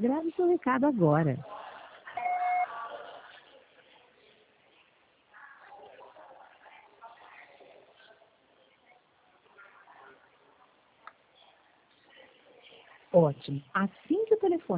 Grave seu recado agora. Ótimo. Assim que o telefone